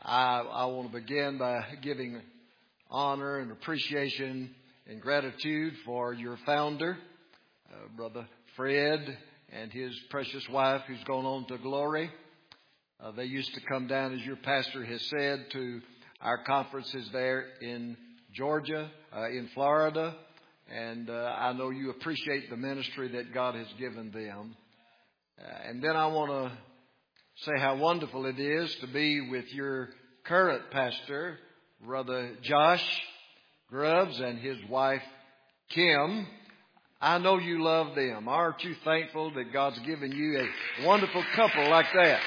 I want to begin by giving honor and appreciation and gratitude for your founder, Brother Fred, and his precious wife who's gone on to glory. They used to come down, as your pastor has said, to our conferences there in Georgia, in Florida. And I know you appreciate the ministry that God has given them. And then I want to say how wonderful it is to be with your current pastor, Brother Josh Grubbs, and his wife, Kim. I know you love them. Aren't you thankful that God's given you a wonderful couple like that?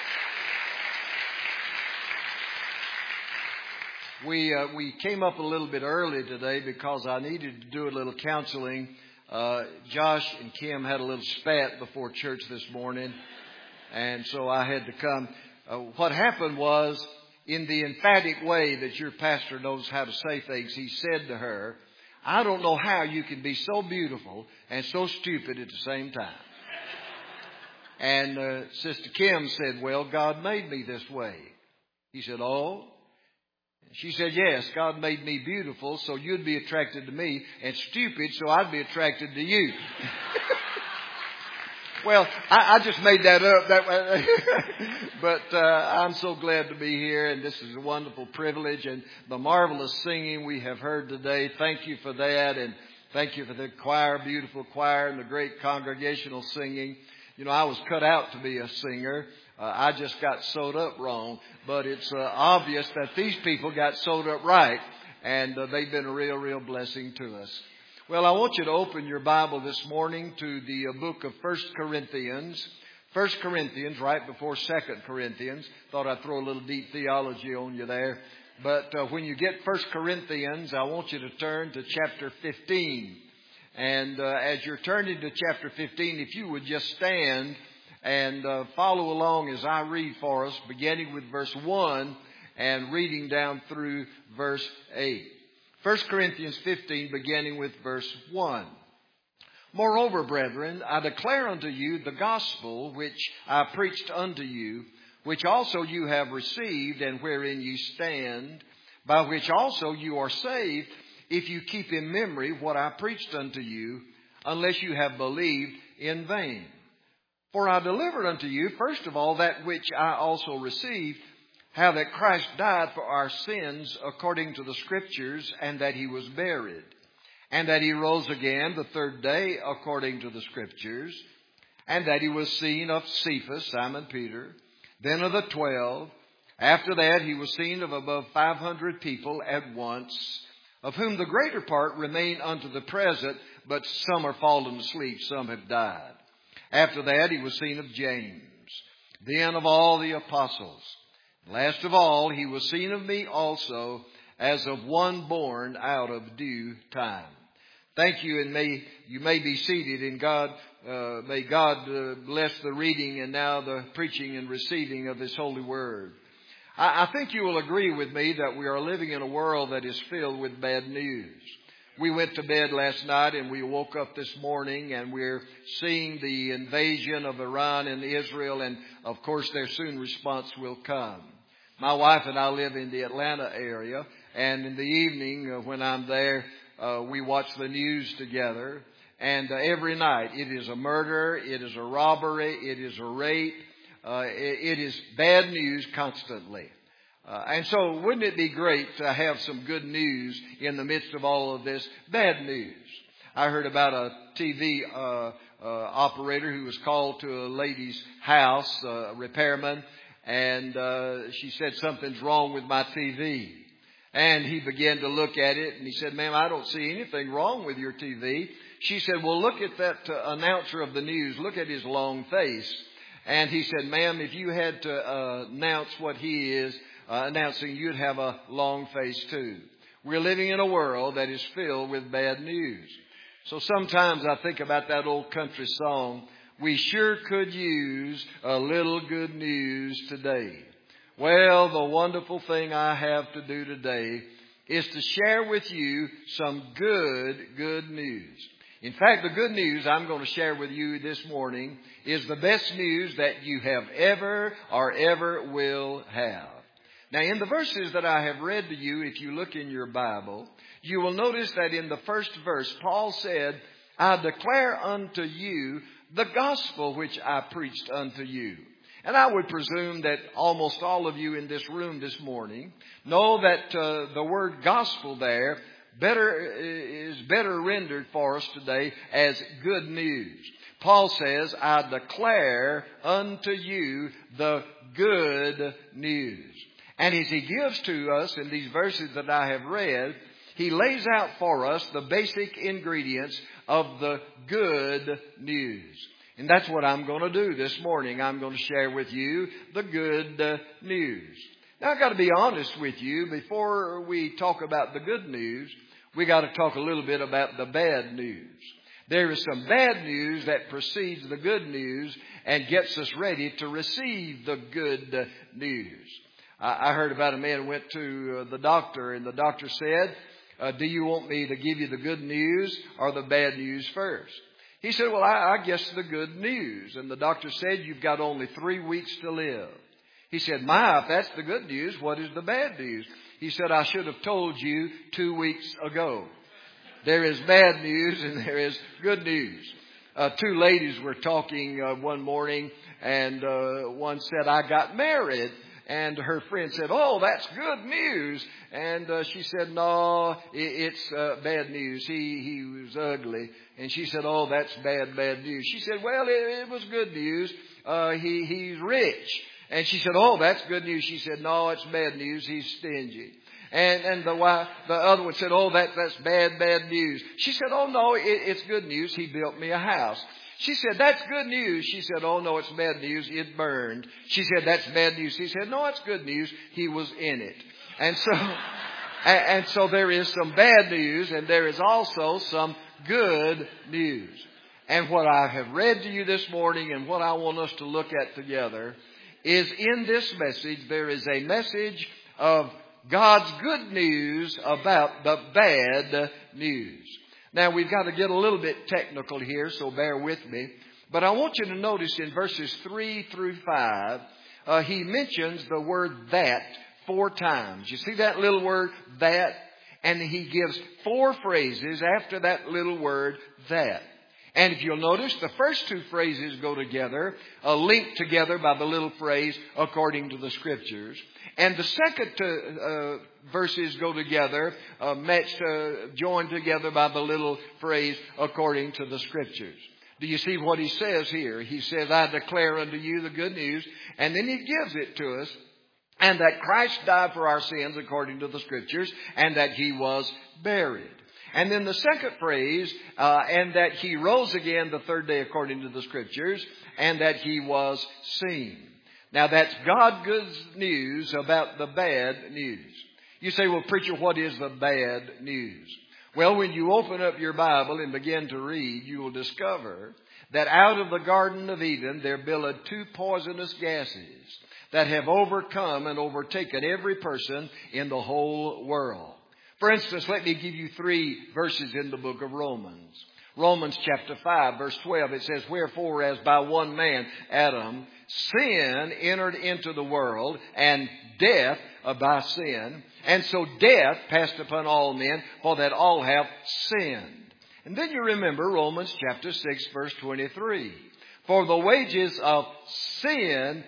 We came up a little bit early today because I needed to do a little counseling. Josh and Kim had a little spat before church this morning, and so I had to come. What happened was, in the emphatic way that your pastor knows how to say things, he said to her, "I don't know how you can be so beautiful and so stupid at the same time." And Sister Kim said, "Well, God made me this way." He said, "Oh?" She said, "Yes, God made me beautiful so you'd be attracted to me, and stupid so I'd be attracted to you." Well, I just made that up that way. But I'm so glad to be here, and this is a wonderful privilege, and the marvelous singing we have heard today. Thank you for that, and thank you for the choir, beautiful choir, and the great congregational singing. You know, I was cut out to be a singer. I just got sewed up wrong, but it's obvious that these people got sewed up right, and they've been a real blessing to us. Well, I want you to open your Bible this morning to the book of 1 Corinthians. 1 Corinthians, right before 2 Corinthians. Thought I'd throw a little deep theology on you there. But when you get 1 Corinthians, I want you to turn to chapter 15. And as you're turning to chapter 15, if you would just stand and follow along as I read for us, beginning with verse 1 and reading down through verse 8. 1 Corinthians 15, beginning with verse 1. "Moreover, brethren, I declare unto you the gospel which I preached unto you, which also you have received, and wherein ye stand, by which also you are saved, if you keep in memory what I preached unto you, unless you have believed in vain. For I delivered unto you, first of all, that which I also received, how that Christ died for our sins according to the Scriptures, and that he was buried, and that he rose again the third day according to the Scriptures, and that he was seen of Cephas, Simon Peter, then of the 12. After that he was seen of above 500 people at once, of whom the greater part remain unto the present, but some are fallen asleep, some have died. After that he was seen of James, then of all the apostles. Last of all, he was seen of me also, as of one born out of due time." Thank you, and you may be seated. And may God bless the reading and now the preaching and receiving of His holy word. I think you will agree with me that we are living in a world that is filled with bad news. We went to bed last night and we woke up this morning and we're seeing the invasion of Iran and Israel, and of course their soon response will come. My wife and I live in the Atlanta area, and in the evening when I'm there, we watch the news together. And every night it is a murder, it is a robbery, it is a rape, it is bad news constantly. And so wouldn't it be great to have some good news in the midst of all of this bad news? I heard about a TV operator who was called to a lady's house, a repairman, and she said, "Something's wrong with my TV." And he began to look at it, and he said, "Ma'am, I don't see anything wrong with your TV." She said, "Well, look at that announcer of the news. Look at his long face." And he said, "Ma'am, if you had to announce what he is announcing, you'd have a long face too." We're living in a world that is filled with bad news. So sometimes I think about that old country song, "We sure could use a little good news today." Well, the wonderful thing I have to do today is to share with you some good news. In fact, the good news I'm going to share with you this morning is the best news that you have ever or ever will have. Now, in the verses that I have read to you, if you look in your Bible, you will notice that in the first verse, Paul said, I declare unto you the gospel which I preached unto you. And I would presume that almost all of you in this room this morning know that the word gospel there is better rendered for us today as good news. Paul says, I declare unto you the good news. And as he gives to us in these verses that I have read, he lays out for us the basic ingredients of the good news. And that's what I'm going to do this morning. I'm going to share with you the good news. Now, I've got to be honest with you. Before we talk about the good news, we got to talk a little bit about the bad news. There is some bad news that precedes the good news and gets us ready to receive the good news. I heard about a man who went to the doctor, and the doctor said, do you want me to give you the good news or the bad news first? He said, well, I guess the good news. And the doctor said, you've got only 3 weeks to live. He said, if that's the good news, what is the bad news? He said, I should have told you 2 weeks ago. There is bad news and there is good news. 2 ladies were talking one morning, and one said, I got married. And her friend said, oh, that's good news. And she said, no, it's bad news. He was ugly. And she said, oh, that's bad news. She said, well, it was good news. He's rich. And she said, oh, that's good news. She said, no, it's bad news. He's stingy. And the other one said, oh, that's bad news. She said, oh, no, it's good news. He built me a house. She said, that's good news. She said, oh, no, it's bad news. It burned. She said, that's bad news. He said, no, it's good news. He was in it. And so there is some bad news, and there is also some good news. And what I have read to you this morning and what I want us to look at together is in this message, there is a message of God's good news about the bad news. Now, we've got to get a little bit technical here, so bear with me. But I want you to notice in verses 3 through 5, he mentions the word that 4 times. You see that little word, that? And he gives 4 phrases after that little word, that. And if you'll notice, the first 2 phrases go together, linked together by the little phrase, according to the Scriptures. And the second 2 verses go together, joined together by the little phrase, according to the Scriptures. Do you see what he says here? He says, I declare unto you the good news. And then he gives it to us. And that Christ died for our sins according to the Scriptures. And that he was buried. And then the second phrase, and that he rose again the 3rd day according to the Scriptures. And that he was seen. Now, that's God's good news about the bad news. You say, well, preacher, what is the bad news? Well, when you open up your Bible and begin to read, you will discover that out of the Garden of Eden, there billowed 2 poisonous gases that have overcome and overtaken every person in the whole world. For instance, let me give you 3 verses in the book of Romans. Romans chapter 5, verse 12, it says, wherefore, as by one man, Adam, sin entered into the world, and death by sin. And so death passed upon all men, for that all have sinned. And then you remember Romans chapter 6, verse 23. For the wages of sin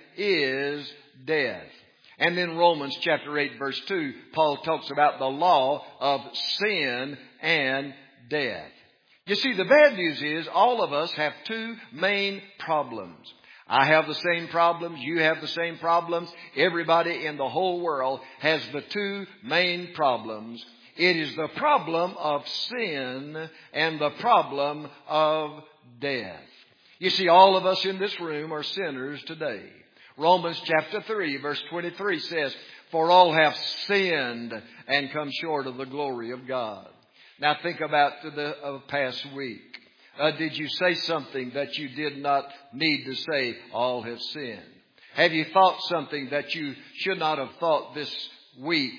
is death. And then Romans chapter 8, verse 2, Paul talks about the law of sin and death. You see, the bad news is all of us have 2 main problems. I have the same problems. You have the same problems. Everybody in the whole world has the 2 main problems. It is the problem of sin and the problem of death. You see, all of us in this room are sinners today. Romans chapter 3, verse 23 says, for all have sinned and come short of the glory of God. Now think about the past week. Did you say something that you did not need to say? All have sinned. Have you thought something that you should not have thought this week?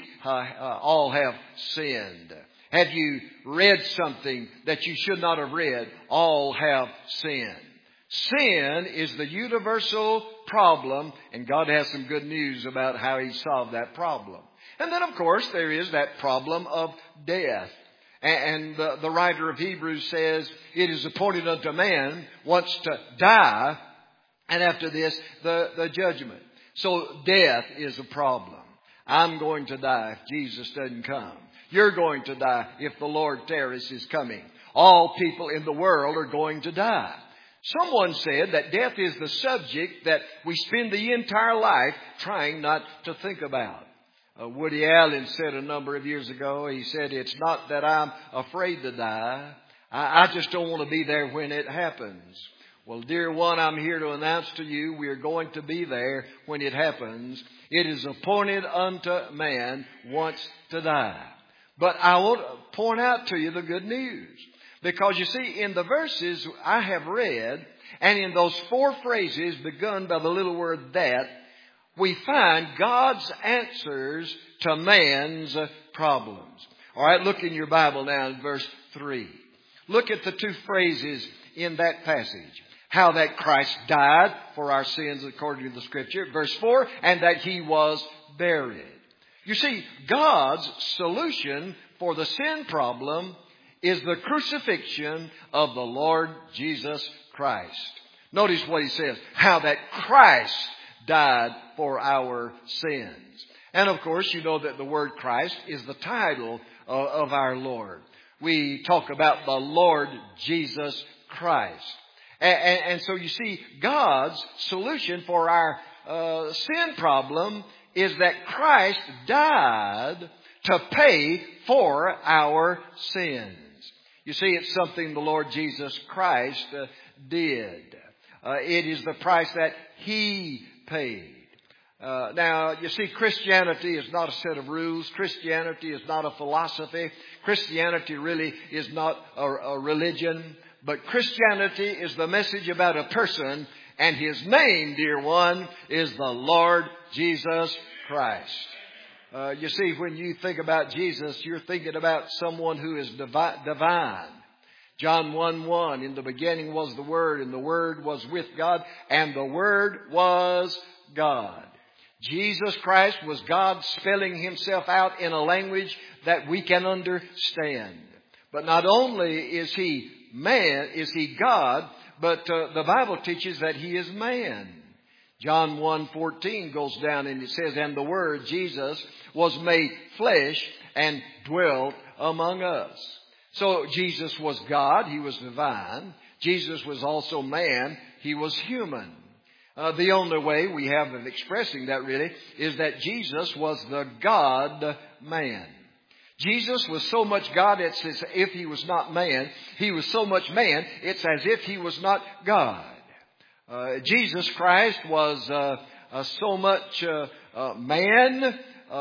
All have sinned. Have you read something that you should not have read? All have sinned. Sin is the universal problem, and God has some good news about how He solved that problem. And then, of course, there is that problem of death. And the writer of Hebrews says, it is appointed unto man once to die, and after this, the judgment. So death is a problem. I'm going to die if Jesus doesn't come. You're going to die if the Lord tarries His coming. All people in the world are going to die. Someone said that death is the subject that we spend the entire life trying not to think about. Woody Allen said a number of years ago, he said, it's not that I'm afraid to die. I just don't want to be there when it happens. Well, dear one, I'm here to announce to you we are going to be there when it happens. It is appointed unto man once to die. But I want to point out to you the good news. Because you see, in the verses I have read, and in those 4 phrases begun by the little word that, we find God's answers to man's problems. All right, look in your Bible now in verse 3. Look at the 2 phrases in that passage. How that Christ died for our sins according to the Scripture. Verse 4, and that He was buried. You see, God's solution for the sin problem is the crucifixion of the Lord Jesus Christ. Notice what he says. How that Christ died for our sins. And of course, you know that the word Christ is the title of our Lord. We talk about the Lord Jesus Christ. And so you see, God's solution for our sin problem is that Christ died to pay for our sins. You see, it's something the Lord Jesus Christ did. It is the price that He paid. Now, you see, Christianity is not a set of rules. Christianity is not a philosophy. Christianity really is not a religion. But Christianity is the message about a person, and His name, dear one, is the Lord Jesus Christ. You see, when you think about Jesus, you're thinking about someone who is divine. John 1:1, in the beginning was the Word, and the Word was with God, and the Word was God. Jesus Christ was God spelling Himself out in a language that we can understand. But not only is He man, is He God, but the Bible teaches that He is man. John 1:14 goes down and it says, and the Word, Jesus, was made flesh and dwelt among us. So Jesus was God. He was divine. Jesus was also man. He was human. The only way we have of expressing that really is that Jesus was the God-man. Jesus was so much God, it's as if He was not man. He was so much man, it's as if He was not God. Jesus Christ was so much man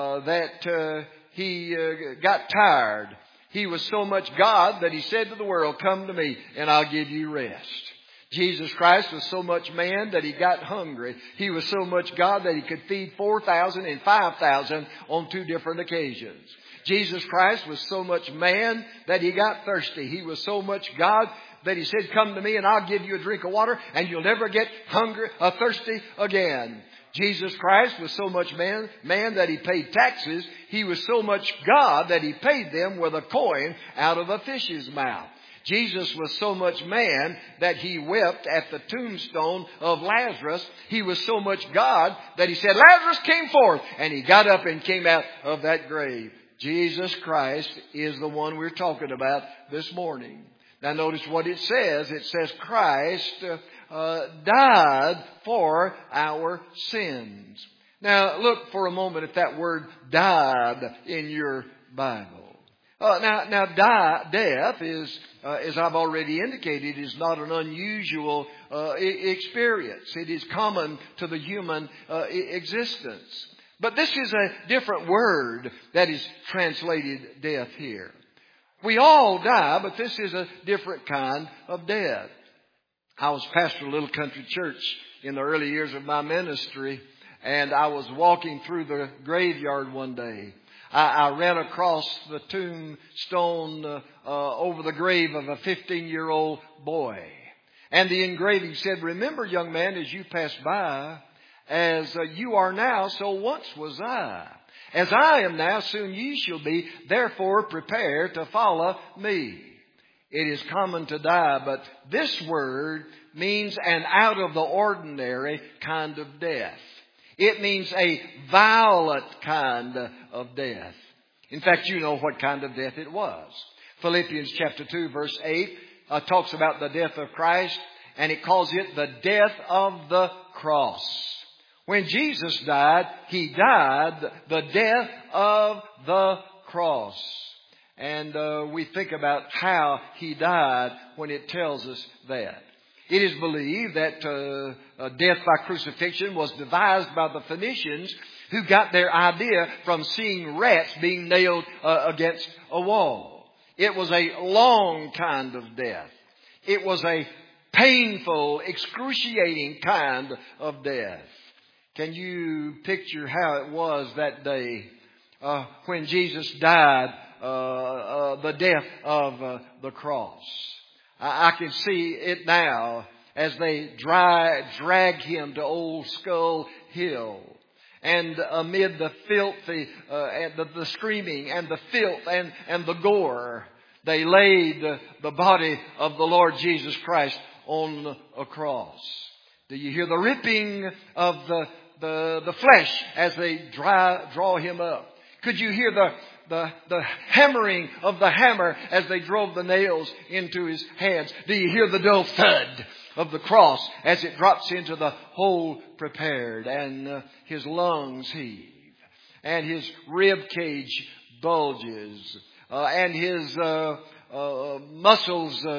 that He got tired. He was so much God that He said to the world, come to me and I'll give you rest. Jesus Christ was so much man that He got hungry. He was so much God that He could feed 4,000 and 5,000 on 2 different occasions. Jesus Christ was so much man that He got thirsty. He was so much God that He said, come to me and I'll give you a drink of water and you'll never get thirsty again. Jesus Christ was so much man that He paid taxes. He was so much God that He paid them with a coin out of a fish's mouth. Jesus was so much man that He wept at the tombstone of Lazarus. He was so much God that He said, Lazarus came forth. And He got up and came out of that grave. Jesus Christ is the one we're talking about this morning. Now notice what it says. It says Christ died for our sins. Now look for a moment at that word died in your Bible. Death is, as I've already indicated, is not an unusual experience. It is common to the human existence. But this is a different word that is translated death here. We all die, but this is a different kind of death. I was pastor of a little country church in the early years of my ministry, and I was walking through the graveyard one day. I ran across the tombstone over the grave of a 15-year-old boy. And the engraving said, remember, young man, as you pass by, As you are now, so once was I. As I am now, soon ye shall be. Therefore prepare to follow me. It is common to die, but this word means an out of the ordinary kind of death. It means a violent kind of death. In fact, you know what kind of death it was. Philippians chapter 2 verse 8 talks about the death of Christ, and it calls it the death of the cross. When Jesus died, He died the death of the cross. And we think about how He died when it tells us that. It is believed that death by crucifixion was devised by the Phoenicians, who got their idea from seeing rats being nailed against a wall. It was a long kind of death. It was a painful, excruciating kind of death. Can you picture how it was that day when Jesus died, the death of the cross? I can see it now as they drag Him to Old Skull Hill. And amid the filthy, the screaming and the filth and the gore, they laid the body of the Lord Jesus Christ on a cross. Do you hear the ripping of the flesh as they draw Him up? Could you hear the hammering of the hammer as they drove the nails into His hands? Do you hear the dull thud of the cross as it drops into the hole prepared, and His lungs heave, and His rib cage bulges, and His muscles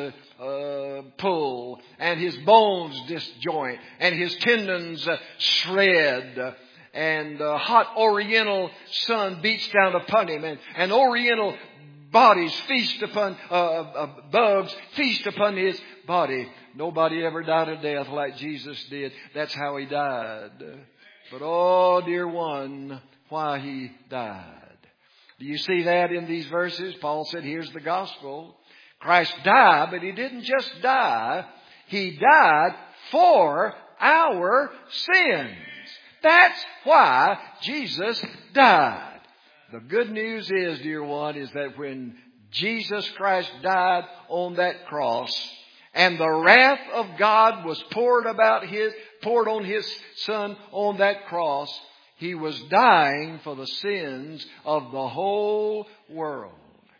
pull, and His bones disjoint, and His tendons shred, and hot oriental sun beats down upon Him, and oriental bodies feast upon, bugs feast upon His body. Nobody ever died a death like Jesus did. That's how He died. But oh, dear one, why He died. Do you see that in these verses? Paul said, here's the gospel. Christ died, but He didn't just die. He died for our sins. That's why Jesus died. The good news is, dear one, is that when Jesus Christ died on that cross, and the wrath of God was poured on His Son on that cross, He was dying for the sins of the whole world.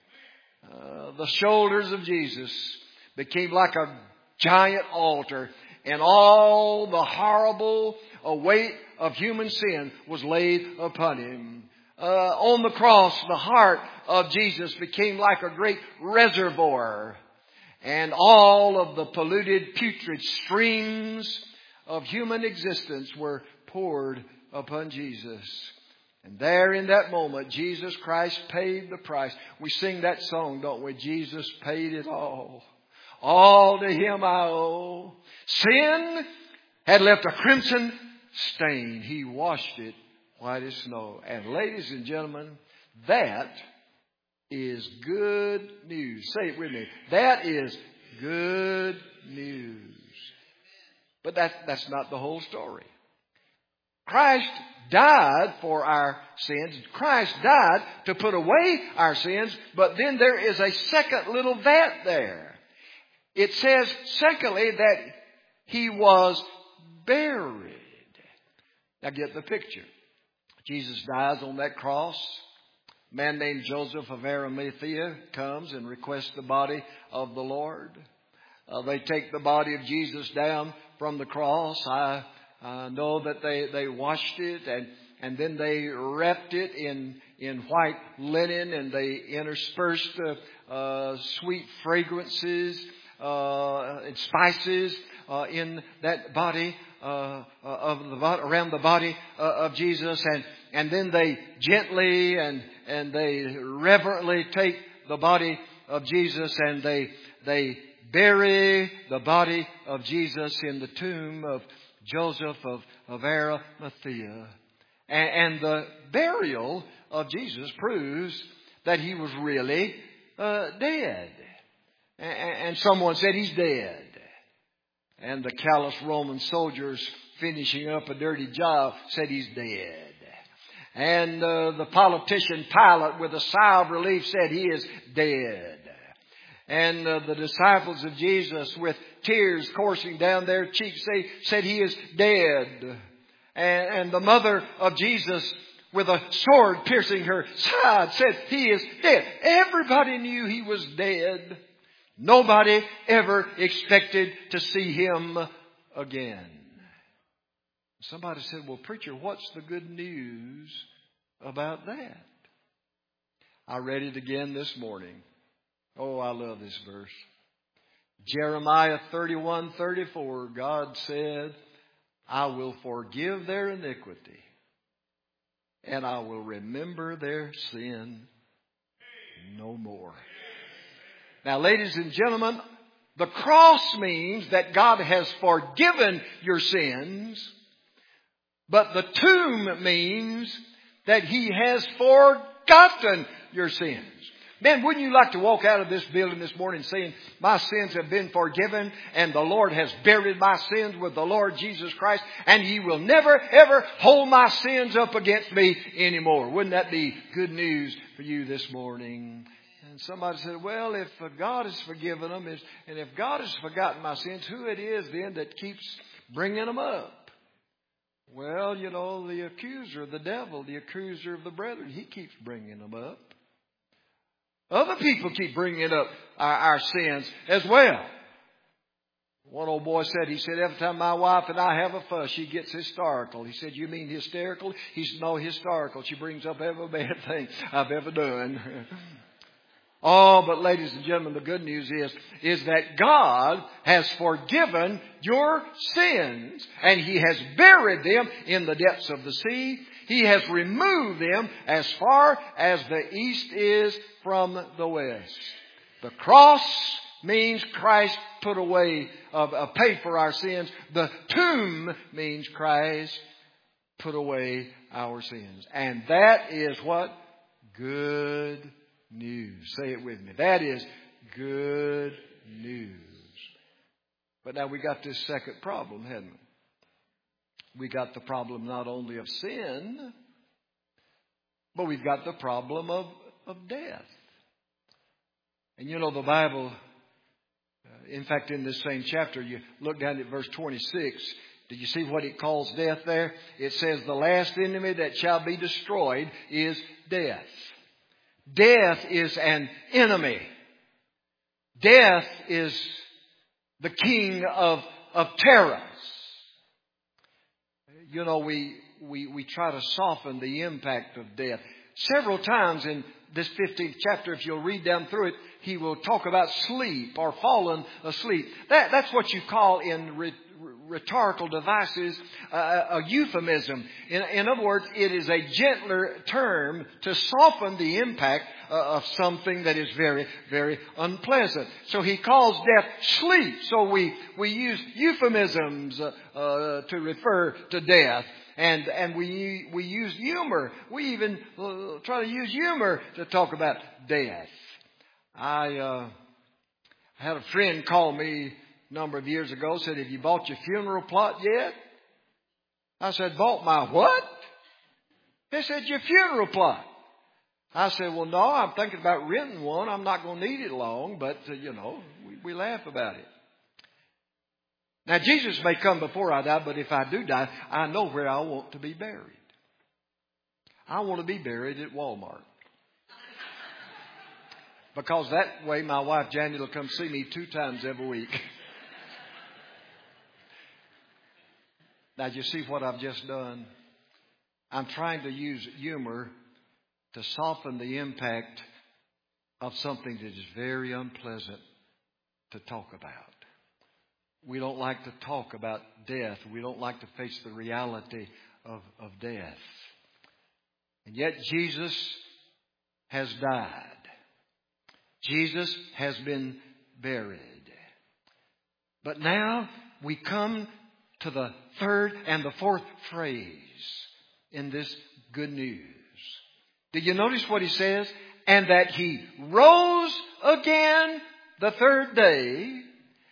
The shoulders of Jesus became like a giant altar, and all the horrible weight of human sin was laid upon Him. On the cross, the heart of Jesus became like a great reservoir, and all of the polluted, putrid streams of human existence were poured upon Jesus. And there in that moment, Jesus Christ paid the price. We sing that song, don't we? Jesus paid it all. All to Him I owe. Sin had left a crimson stain. He washed it white as snow. And ladies and gentlemen, that is good news. Say it with me. That is good news. But that's not the whole story. Christ died for our sins. Christ died to put away our sins. But then there is a second little that there. It says, secondly, that He was buried. Now get the picture. Jesus dies on that cross. A man named Joseph of Arimathea comes and requests the body of the Lord. They take the body of Jesus down from the cross. I know that they washed it and then they wrapped it in white linen, and they interspersed sweet fragrances and spices in that body around the body of Jesus, and then they gently and they reverently take the body of Jesus and they bury the body of Jesus in the tomb of Joseph of Arimathea. And the burial of Jesus proves that He was really dead. And someone said, He's dead. And the callous Roman soldiers finishing up a dirty job, said he's dead. And the politician Pilate, with a sigh of relief, said he is dead. And the disciples of Jesus, with tears coursing down their cheeks, said he is dead. And the mother of Jesus, with a sword piercing her side, said he is dead. Everybody knew he was dead. Nobody ever expected to see him again. Somebody said, well, preacher, what's the good news about that? I read it again this morning. Oh, I love this verse. Jeremiah 31:34, God said, I will forgive their iniquity, and I will remember their sin no more. Now, ladies and gentlemen, the cross means that God has forgiven your sins, but the tomb means that He has forgotten your sins. Man, wouldn't you like to walk out of this building this morning saying, my sins have been forgiven and the Lord has buried my sins with the Lord Jesus Christ and He will never, ever hold my sins up against me anymore. Wouldn't that be good news for you this morning? And somebody said, well, if God has forgiven them, and if God has forgotten my sins, who it is then that keeps bringing them up? Well, you know, the accuser, the devil, the accuser of the brethren, he keeps bringing them up. Other people keep bringing up our sins as well. One old boy said, every time my wife and I have a fuss, she gets hysterical. He said, you mean hysterical? He said, no, historical. She brings up every bad thing I've ever done. Oh, but ladies and gentlemen, the good news is that God has forgiven your sins and He has buried them in the depths of the sea. He has removed them as far as the east is from the west. The cross means Christ put away, paid for our sins. The tomb means Christ put away our sins. And that is what? Good news. Say it with me. That is good news. But now we got this second problem, hadn't we? We got the problem not only of sin, but we've got the problem of death. And you know the Bible, in fact in this same chapter, you look down at verse 26. Did you see what it calls death there? It says the last enemy that shall be destroyed is death. Death is an enemy. Death is the king of terrors. You know, we try to soften the impact of death. Several times in this 15th chapter, if you'll read down through it, he will talk about sleep or fallen asleep. That's what you call in rhetorical devices a euphemism. In other words, it is a gentler term to soften the impact of something that is very, very unpleasant. So he calls death sleep. So we use euphemisms to refer to death. And we use humor. We even try to use humor to talk about death. I had a friend call me a number of years ago, said, have you bought your funeral plot yet? I said, bought my what? They said, your funeral plot. I said, well, no, I'm thinking about renting one. I'm not going to need it long, but, we laugh about it. Now, Jesus may come before I die, but if I do die, I know where I want to be buried. I want to be buried at Walmart. Because that way my wife, Jandy, will come see me 2 times every week. Now, you see what I've just done? I'm trying to use humor to soften the impact of something that is very unpleasant to talk about. We don't like to talk about death. We don't like to face the reality of death. And yet Jesus has died. Jesus has been buried. But now we come to the third and the fourth phrase in this good news. Did you notice what he says? And that he rose again the third day,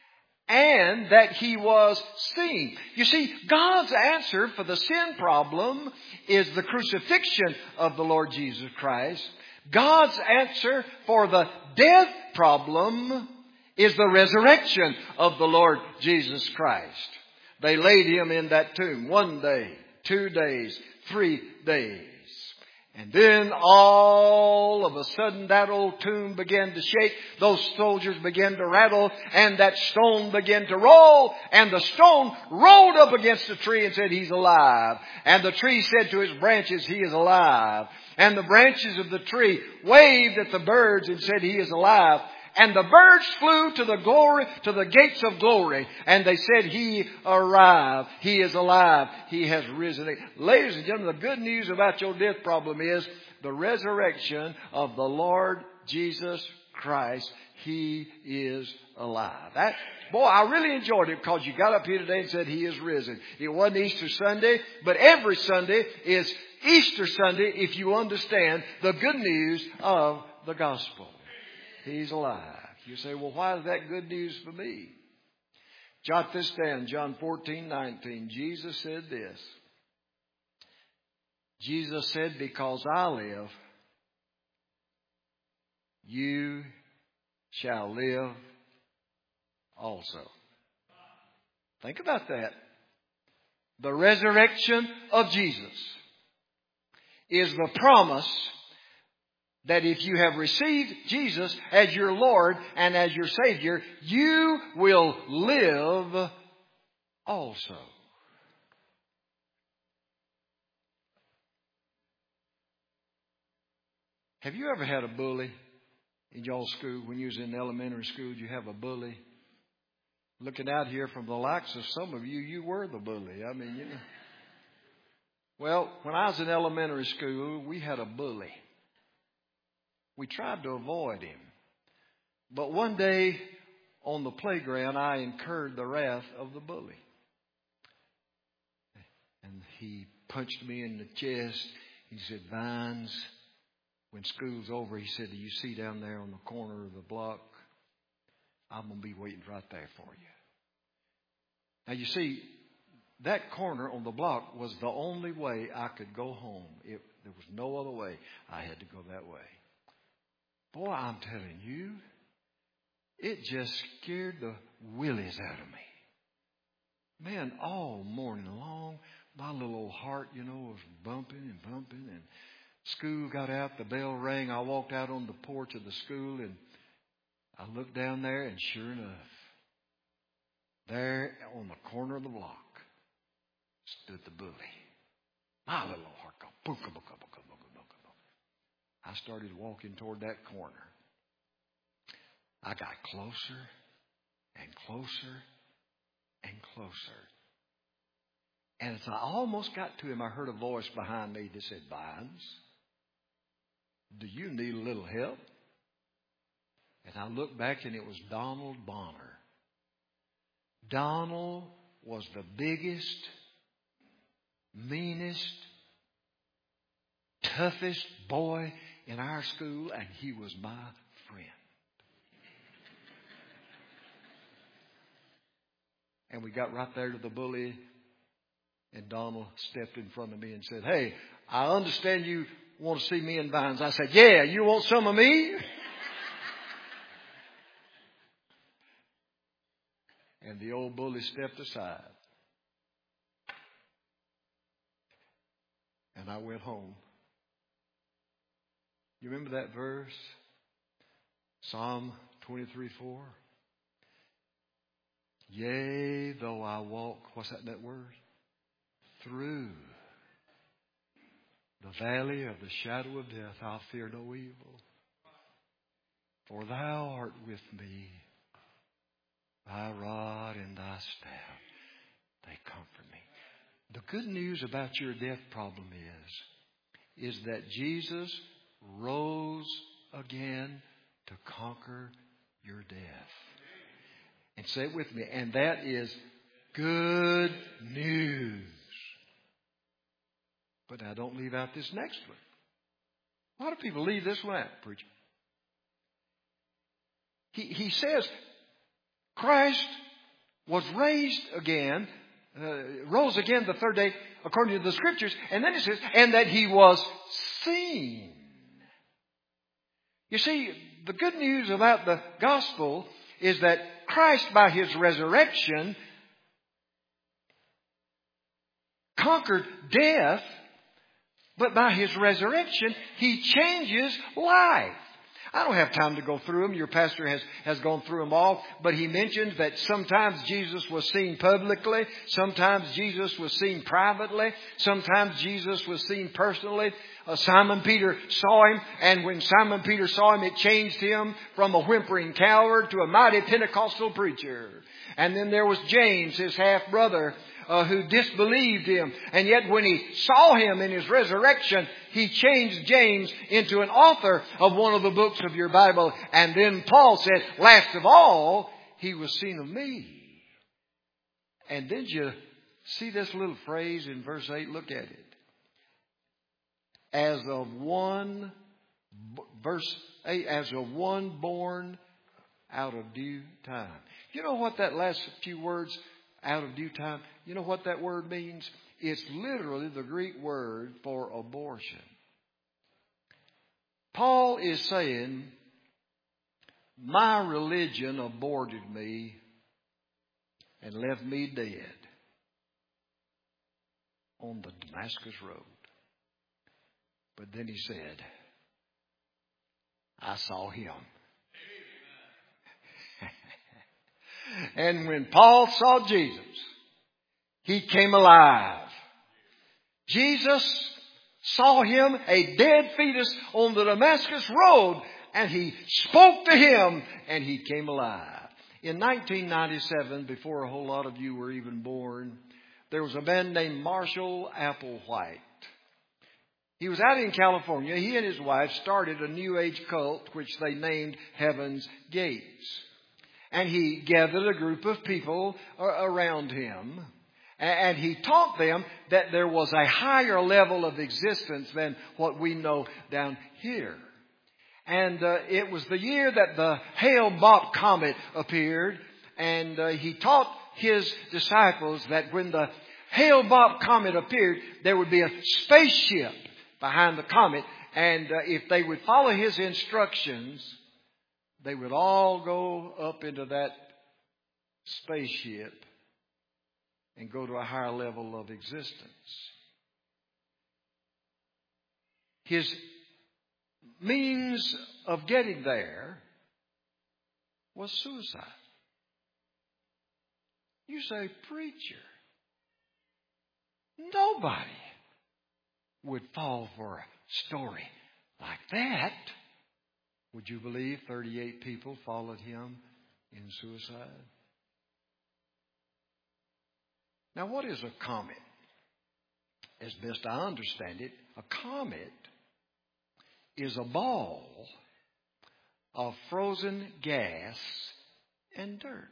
and that He was seen. You see, God's answer for the sin problem is the crucifixion of the Lord Jesus Christ. God's answer for the death problem is the resurrection of the Lord Jesus Christ. They laid Him in that tomb 1 day, 2 days, 3 days. And then all of a sudden that old tomb began to shake. Those soldiers began to rattle, and that stone began to roll. And the stone rolled up against the tree and said, He's alive. And the tree said to his branches, He is alive. And the branches of the tree waved at the birds and said, He is alive. And the birds flew to the gates of glory. And they said, He arrived. He is alive. He has risen. Ladies and gentlemen, the good news about your death problem is the resurrection of the Lord Jesus Christ. He is alive. Boy, I really enjoyed it because you got up here today and said He is risen. It wasn't Easter Sunday, but every Sunday is Easter Sunday if you understand the good news of the gospel. He's alive. You say, well, why is that good news for me? Jot this down, John 14:19. Jesus said this. Jesus said, because I live, you shall live also. Think about that. The resurrection of Jesus is the promise that if you have received Jesus as your Lord and as your Savior, you will live also. Have you ever had a bully in y'all's school? When you was in elementary school, did you have a bully? Looking out here from the likes of some of you, you were the bully. I mean, you know. Well, when I was in elementary school, we had a bully. We tried to avoid him. But one day on the playground, I incurred the wrath of the bully. And he punched me in the chest. He said, Vines, when school's over, he said, do you see down there on the corner of the block? I'm going to be waiting right there for you. Now, you see, that corner on the block was the only way I could go home. There was no other way. I had to go that way. Boy, I'm telling you, it just scared the willies out of me. Man, all morning long, my little old heart, was bumping and bumping. And school got out, the bell rang. I walked out on the porch of the school, and I looked down there, and sure enough, there on the corner of the block stood the bully. My little heart go boom, boom, boom, boom, boom, boom, boom. I started walking toward that corner. I got closer and closer and closer. And as I almost got to him, I heard a voice behind me that said, Vines, do you need a little help? And I looked back, and it was Donald Bonner. Donald was the biggest, meanest, toughest boy in our school, and he was my friend. And we got right there to the bully, and Donald stepped in front of me and said, Hey, I understand you want to see me in Vines. I said, Yeah, you want some of me? And the old bully stepped aside. And I went home. You remember that verse? Psalm 23:4. Yea, though I walk, what's that word? Through the valley of the shadow of death, I'll fear no evil. For thou art with me. Thy rod and thy staff, they comfort me. The good news about your death problem is that Jesus rose again to conquer your death. And say it with me. And that is good news. But now don't leave out this next one. A lot of people leave this one out, preacher. He says, Christ was raised again, rose again the third day, according to the Scriptures. And then it says, and that He was seen. You see, the good news about the gospel is that Christ, by His resurrection, conquered death, but by His resurrection, He changes life. I don't have time to go through them. Your pastor has gone through them all. But he mentioned that sometimes Jesus was seen publicly. Sometimes Jesus was seen privately. Sometimes Jesus was seen personally. Simon Peter saw Him. And when Simon Peter saw Him, it changed him from a whimpering coward to a mighty Pentecostal preacher. And then there was James, his half-brother, who disbelieved Him. And yet when he saw Him in His resurrection, He changed James into an author of one of the books of your Bible. And then Paul said, last of all, He was seen of me. And did you see this little phrase in verse 8? Look at it. As of one, verse 8, as of one born out of due time. You know what that last few words, out of due time, you know what that word means? It's literally the Greek word for abortion. Paul is saying, my religion aborted me and left me dead on the Damascus road. But then he said, I saw Him. And when Paul saw Jesus, he came alive. Jesus saw him, a dead fetus, on the Damascus road, and he spoke to him, and he came alive. In 1997, before a whole lot of you were even born, there was a man named Marshall Applewhite. He was out in California. He and his wife started a New Age cult, which they named Heaven's Gates. And he gathered a group of people around him. And he taught them that there was a higher level of existence than what we know down here. And it was the year that the Hale-Bopp comet appeared. And he taught his disciples that when the Hale-Bopp comet appeared, there would be a spaceship behind the comet. And if they would follow his instructions, they would all go up into that spaceship and go to a higher level of existence. His means of getting there was suicide. You say, preacher, nobody would fall for a story like that. Would you believe 38 people followed him in suicide? Now, what is a comet? As best I understand it, a comet is a ball of frozen gas and dirt.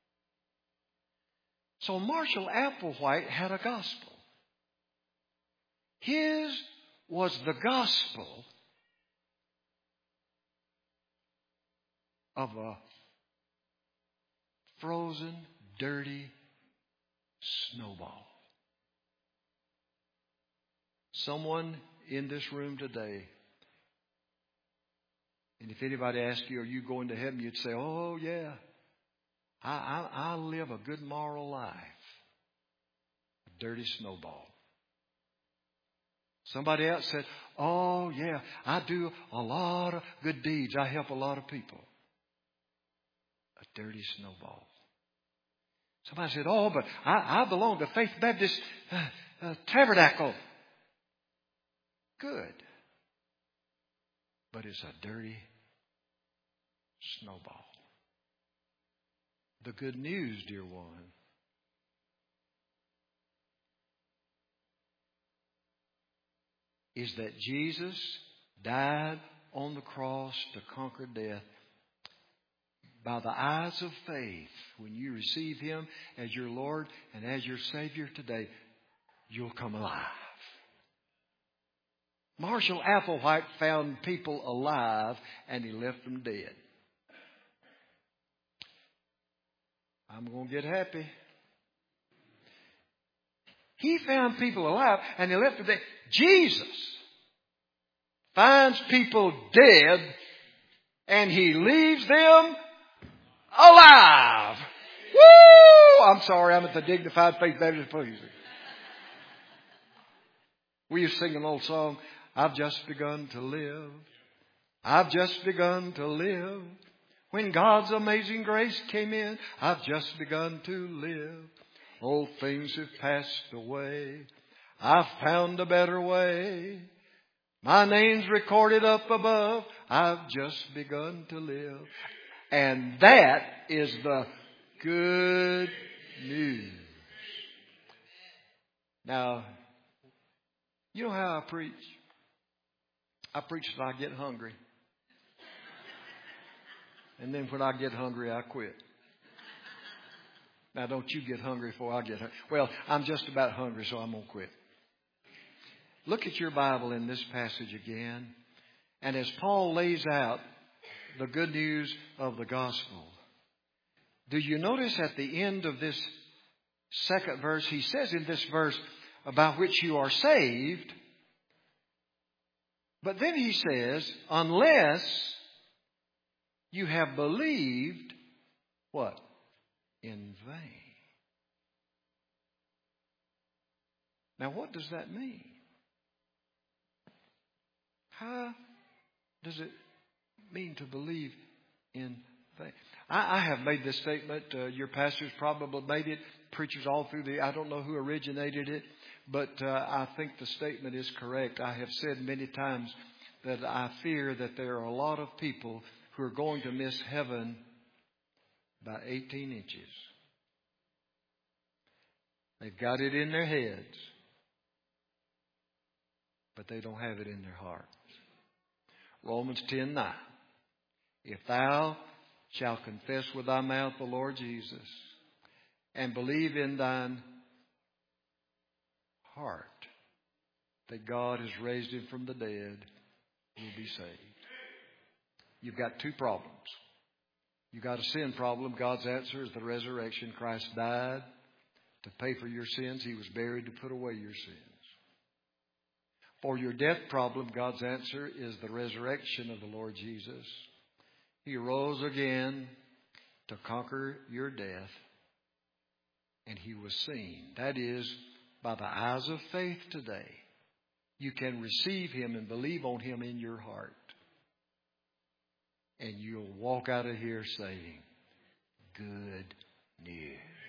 So Marshall Applewhite had a gospel. His was the gospel of a frozen, dirty snowball. Someone in this room today, and if anybody asked you, are you going to heaven? You'd say, oh yeah, I live a good moral life. A dirty snowball. Somebody else said, oh yeah, I do a lot of good deeds. I help a lot of people. A dirty snowball. Somebody said, oh, but I belong to Faith Baptist Tabernacle. Good. But it's a dirty snowball. The good news, dear one, is that Jesus died on the cross to conquer death. By the eyes of faith, when you receive Him as your Lord and as your Savior today, you'll come alive. Marshall Applewhite found people alive and he left them dead. I'm going to get happy. He found people alive and he left them. Jesus finds people dead and he leaves them alive. Woo! I'm sorry, I'm at the Dignified Faith Baptist Pleasing. We used to sing an old song, I've just begun to live. I've just begun to live. When God's amazing grace came in, I've just begun to live. Old things have passed away. I've found a better way. My name's recorded up above. I've just begun to live. And that is the good news. Now, you know how I preach? I preach till I get hungry. And then when I get hungry, I quit. Now, don't you get hungry before I get hungry. Well, I'm just about hungry, so I'm going to quit. Look at your Bible in this passage again. And as Paul lays out the good news of the gospel, do you notice at the end of this second verse, he says in this verse, about which you are saved. But then he says, unless you have believed, what? In vain. Now, what does that mean? How does it mean to believe in vain? I have made this statement. Your pastors probably made it. Preachers all through I don't know who originated it, but I think the statement is correct. I have said many times that I fear that there are a lot of people who are going to miss heaven by 18 inches. They've got it in their heads, but they don't have it in their hearts. Romans 10:9. If thou shalt confess with thy mouth the Lord Jesus and believe in thine heart that God has raised him from the dead, you'll be saved. You've got two problems. You've got a sin problem. God's answer is the resurrection. Christ died to pay for your sins. He was buried to put away your sins. For your death problem, God's answer is the resurrection of the Lord Jesus. He rose again to conquer your death, and he was seen. That is, by the eyes of faith today, you can receive him and believe on him in your heart. And you'll walk out of here saying, good news.